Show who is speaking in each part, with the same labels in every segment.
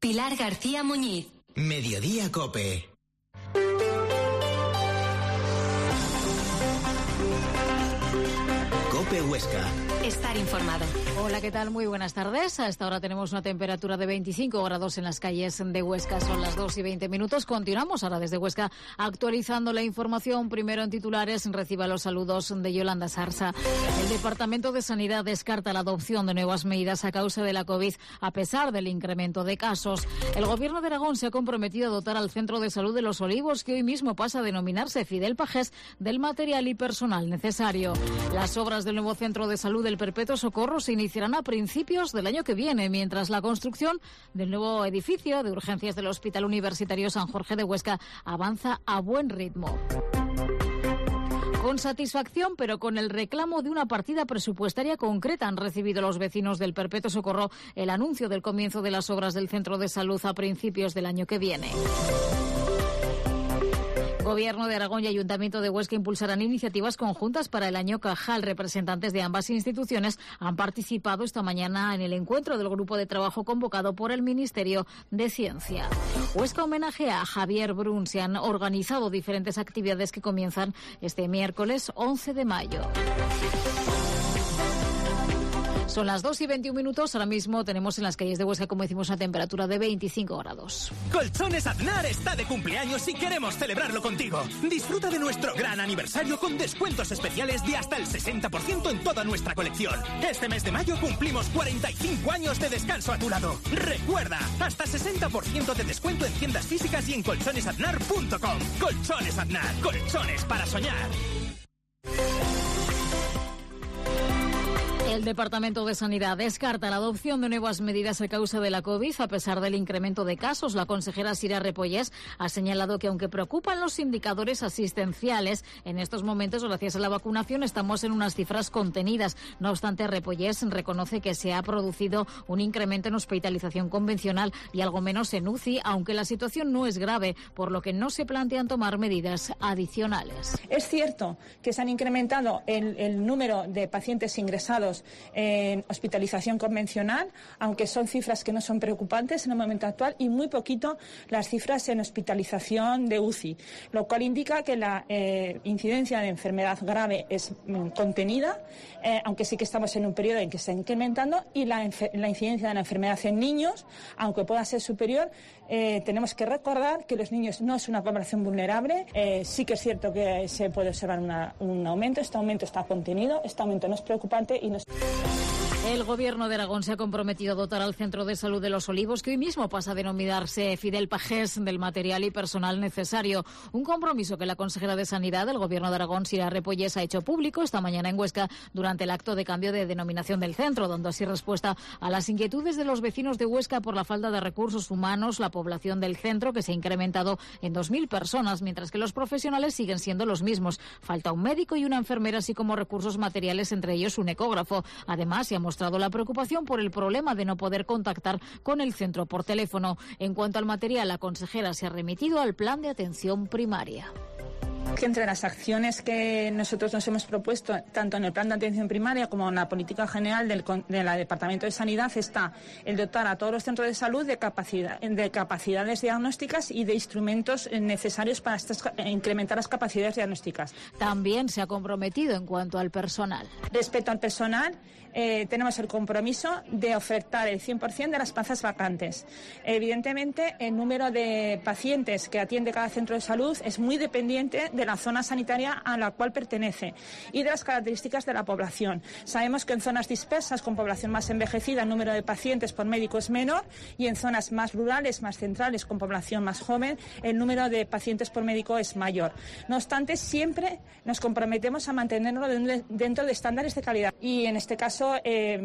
Speaker 1: Pilar García Muñiz.
Speaker 2: Mediodía Cope. Cope Huesca.
Speaker 1: Estar informado.
Speaker 3: Hola, ¿qué tal? Muy buenas tardes. A esta hora tenemos una temperatura de 25 grados en las calles de Huesca. Son las 2:20. Continuamos ahora desde Huesca actualizando la información. Primero en titulares, reciba los saludos de Yolanda Sarsa. El Departamento de Sanidad descarta la adopción de nuevas medidas a causa de la COVID, a pesar del incremento de casos. El Gobierno de Aragón se ha comprometido a dotar al Centro de Salud de Los Olivos, que hoy mismo pasa a denominarse Fidel Pagés, del material y personal necesario. Las obras del nuevo Centro de Salud del Perpetuo Socorro se iniciarán a principios del año que viene, mientras la construcción del nuevo edificio de urgencias del Hospital Universitario San Jorge de Huesca avanza a buen ritmo. Con satisfacción, pero con el reclamo de una partida presupuestaria concreta, han recibido los vecinos del Perpetuo Socorro el anuncio del comienzo de las obras del centro de salud a principios del año que viene. Gobierno de Aragón y Ayuntamiento de Huesca impulsarán iniciativas conjuntas para el año Cajal. Representantes de ambas instituciones han participado esta mañana en el encuentro del grupo de trabajo convocado por el Ministerio de Ciencia. Huesca homenaje a Javier Brun. Se han organizado diferentes actividades que comienzan este miércoles 11 de mayo. Son las 2:21. Ahora mismo tenemos en las calles de Huesca, como decimos, una temperatura de 25 grados.
Speaker 4: Colchones Aznar está de cumpleaños y queremos celebrarlo contigo. Disfruta de nuestro gran aniversario con descuentos especiales de hasta el 60% en toda nuestra colección. Este mes de mayo cumplimos 45 años de descanso a tu lado. Recuerda, hasta 60% de descuento en tiendas físicas y en colchonesaznar.com. Colchones Aznar, colchones para soñar.
Speaker 3: El Departamento de Sanidad descarta la adopción de nuevas medidas a causa de la COVID, a pesar del incremento de casos. La consejera Sira Repollés ha señalado que, aunque preocupan los indicadores asistenciales, en estos momentos, gracias a la vacunación, estamos en unas cifras contenidas. No obstante, Repollés reconoce que se ha producido un incremento en hospitalización convencional y algo menos en UCI, aunque la situación no es grave, por lo que no se plantean tomar medidas adicionales.
Speaker 5: Es cierto que se han incrementado el número de pacientes ingresados en hospitalización convencional, aunque son cifras que no son preocupantes en el momento actual, y muy poquito las cifras en hospitalización de UCI, lo cual indica que la incidencia de enfermedad grave es contenida, aunque sí que estamos en un periodo en que está incrementando, y la incidencia de la enfermedad en niños, aunque pueda ser superior, tenemos que recordar que los niños no es una población vulnerable. Sí que es cierto que se puede observar un aumento. Este aumento está contenido, este aumento no es preocupante y no es...
Speaker 3: El Gobierno de Aragón se ha comprometido a dotar al Centro de Salud de Los Olivos, que hoy mismo pasa a denominarse Fidel Pagés, del material y personal necesario. Un compromiso que la consejera de Sanidad del Gobierno de Aragón, Sira Repollés, ha hecho público esta mañana en Huesca durante el acto de cambio de denominación del centro, dando así respuesta a las inquietudes de los vecinos de Huesca por la falta de recursos humanos. La población del centro, que se ha incrementado en 2.000 personas, mientras que los profesionales siguen siendo los mismos. Falta un médico y una enfermera, así como recursos materiales, entre ellos un ecógrafo. Además, se ha mostrado la preocupación por el problema de no poder contactar con el centro por teléfono. En cuanto al material, la consejera se ha remitido al plan de atención primaria.
Speaker 5: Que entre las acciones que nosotros nos hemos propuesto, tanto en el plan de atención primaria como en la política general del Departamento de Sanidad, está el dotar a todos los centros de salud de capacidades diagnósticas y de instrumentos necesarios para incrementar las capacidades diagnósticas.
Speaker 3: También se ha comprometido en cuanto al personal.
Speaker 5: Respecto al personal, tenemos el compromiso de ofertar el 100% de las plazas vacantes. Evidentemente, el número de pacientes que atiende cada centro de salud es muy dependiente de la zona sanitaria a la cual pertenece y de las características de la población. Sabemos que en zonas dispersas con población más envejecida el número de pacientes por médico es menor, y en zonas más rurales, más centrales, con población más joven, el número de pacientes por médico es mayor. No obstante, siempre nos comprometemos a mantenerlo dentro de estándares de calidad, y en este caso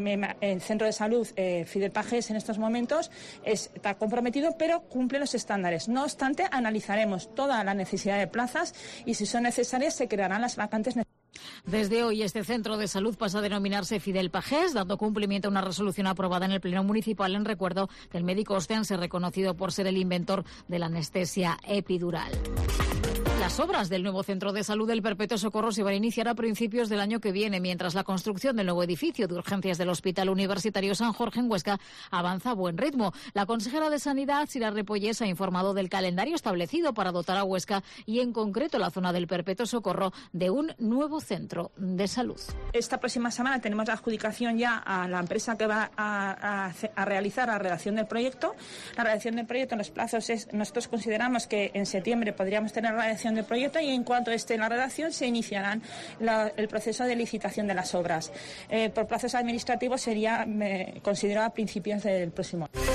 Speaker 5: el Centro de Salud Fidel Pagés en estos momentos está comprometido, pero cumple los estándares. No obstante, analizaremos toda la necesidad de plazas y, si son necesarias, se crearán las vacantes necesarias.
Speaker 3: Desde hoy, este centro de salud pasa a denominarse Fidel Pagés, dando cumplimiento a una resolución aprobada en el Pleno Municipal en recuerdo del médico ostense reconocido por ser el inventor de la anestesia epidural. Las obras del nuevo Centro de Salud del Perpetuo Socorro se van a iniciar a principios del año que viene, mientras la construcción del nuevo edificio de urgencias del Hospital Universitario San Jorge en Huesca avanza a buen ritmo. La consejera de Sanidad, Sira Repollés, ha informado del calendario establecido para dotar a Huesca y en concreto la zona del Perpetuo Socorro de un nuevo centro de salud.
Speaker 5: Esta próxima semana tenemos la adjudicación ya a la empresa que va a realizar la redacción del proyecto. La redacción del proyecto en los plazos nosotros consideramos que en septiembre podríamos tener la redacción del proyecto y en cuanto esté en la redacción se iniciarán el proceso de licitación de las obras. Por plazos administrativos sería considerado a principios del próximo año.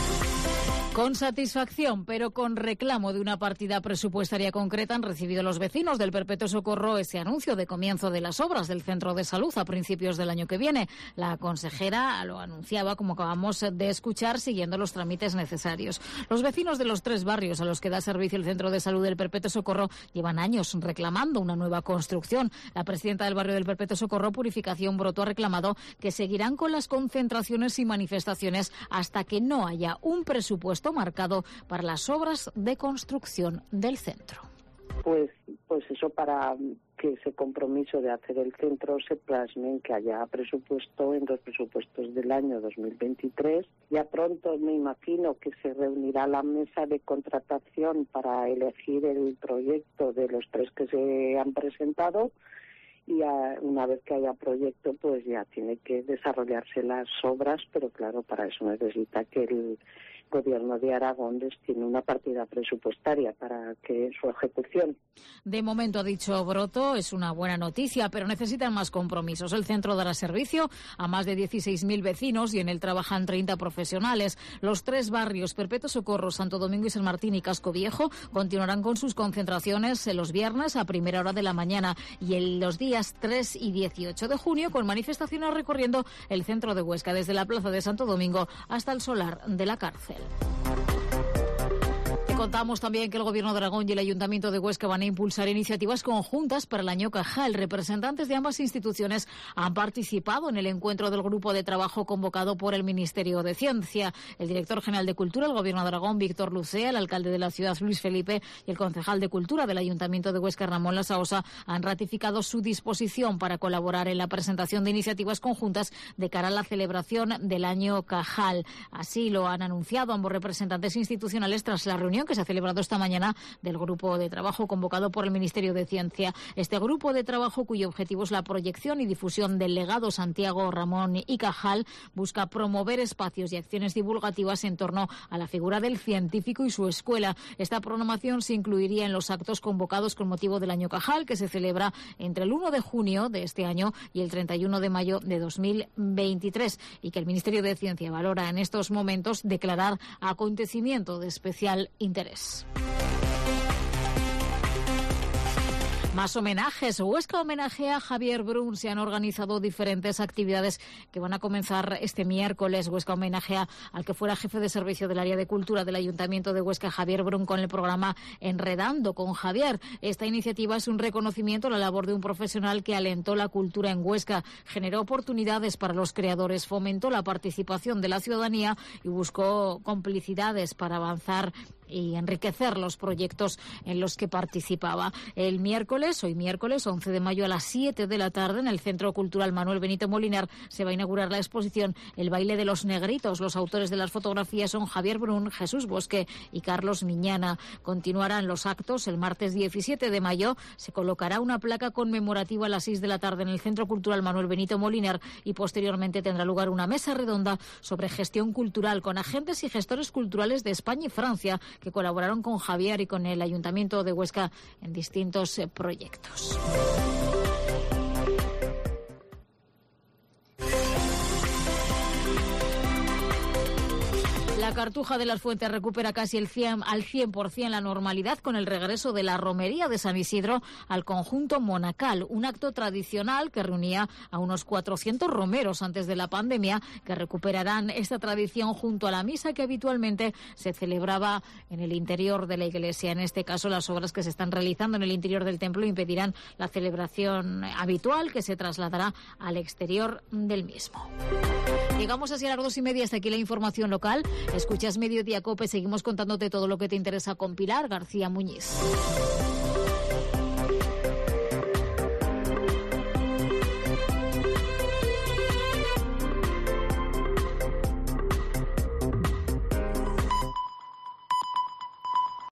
Speaker 3: Con satisfacción, pero con reclamo de una partida presupuestaria concreta, han recibido los vecinos del Perpetuo Socorro ese anuncio de comienzo de las obras del centro de salud a principios del año que viene. La consejera lo anunciaba, como acabamos de escuchar, siguiendo los trámites necesarios. Los vecinos de los 3 barrios a los que da servicio el centro de salud del Perpetuo Socorro llevan años reclamando una nueva construcción. La presidenta del barrio del Perpetuo Socorro, Purificación Broto, ha reclamado que seguirán con las concentraciones y manifestaciones hasta que no haya un presupuesto marcado para las obras de construcción del centro.
Speaker 6: Pues eso, para que ese compromiso de hacer el centro se plasme en que haya presupuesto en los presupuestos del año 2023. Ya pronto me imagino que se reunirá la mesa de contratación para elegir el proyecto de los 3 que se han presentado. Y una vez que haya proyecto, pues ya tiene que desarrollarse las obras, pero claro, para eso necesita que el Gobierno de Aragón destine una partida presupuestaria para que su ejecución.
Speaker 3: De momento, ha dicho Broto, es una buena noticia, pero necesitan más compromisos. El centro dará servicio a más de 16.000 vecinos y en él trabajan 30 profesionales. Los 3 barrios, Perpetuo Socorro, Santo Domingo y San Martín y Casco Viejo, continuarán con sus concentraciones los viernes a primera hora de la mañana y en los días 3 y 18 de junio con manifestaciones recorriendo el centro de Huesca, desde la plaza de Santo Domingo hasta el solar de la cárcel. Contamos también que el Gobierno de Aragón y el Ayuntamiento de Huesca van a impulsar iniciativas conjuntas para el año Cajal. Representantes de ambas instituciones han participado en el encuentro del grupo de trabajo convocado por el Ministerio de Ciencia. El director general de Cultura del Gobierno de Aragón, Víctor Lucea, el alcalde de la ciudad, Luis Felipe, y el concejal de Cultura del Ayuntamiento de Huesca, Ramón Lasaosa, han ratificado su disposición para colaborar en la presentación de iniciativas conjuntas de cara a la celebración del año Cajal. Así lo han anunciado ambos representantes institucionales tras la reunión que se ha celebrado esta mañana del grupo de trabajo convocado por el Ministerio de Ciencia. Este grupo de trabajo, cuyo objetivo es la proyección y difusión del legado Santiago, Ramón y Cajal, busca promover espacios y acciones divulgativas en torno a la figura del científico y su escuela. Esta programación se incluiría en los actos convocados con motivo del año Cajal, que se celebra entre el 1 de junio de este año y el 31 de mayo de 2023, y que el Ministerio de Ciencia valora en estos momentos declarar acontecimiento de especial interés. Más homenajes. Huesca homenajea a Javier Brun. Se han organizado diferentes actividades que van a comenzar este miércoles. Huesca homenajea al que fuera jefe de servicio del área de cultura del Ayuntamiento de Huesca, Javier Brun, con el programa Enredando con Javier. Esta iniciativa es un reconocimiento a la labor de un profesional que alentó la cultura en Huesca, generó oportunidades para los creadores, fomentó la participación de la ciudadanía y buscó complicidades para avanzar y enriquecer los proyectos en los que participaba. Hoy miércoles 11 de mayo a las 7 de la tarde en el Centro Cultural Manuel Benito Molinar se va a inaugurar la exposición El baile de los negritos. Los autores de las fotografías son Javier Brun, Jesús Bosque y Carlos Miñana. Continuarán los actos. El martes 17 de mayo se colocará una placa conmemorativa a las 6 de la tarde en el Centro Cultural Manuel Benito Molinar y posteriormente tendrá lugar una mesa redonda sobre gestión cultural con agentes y gestores culturales de España y Francia que colaboraron con Javier y con el Ayuntamiento de Huesca en distintos proyectos. La Cartuja de las Fuentes recupera casi al 100% la normalidad con el regreso de la romería de San Isidro al conjunto monacal, un acto tradicional que reunía a unos 400 romeros antes de la pandemia, que recuperarán esta tradición junto a la misa que habitualmente se celebraba en el interior de la iglesia. En este caso, las obras que se están realizando en el interior del templo impedirán la celebración habitual, que se trasladará al exterior del mismo. Llegamos así a las 2:30, hasta aquí la información local. Escuchas Mediodía COPE, seguimos contándote todo lo que te interesa con Pilar García Muñiz.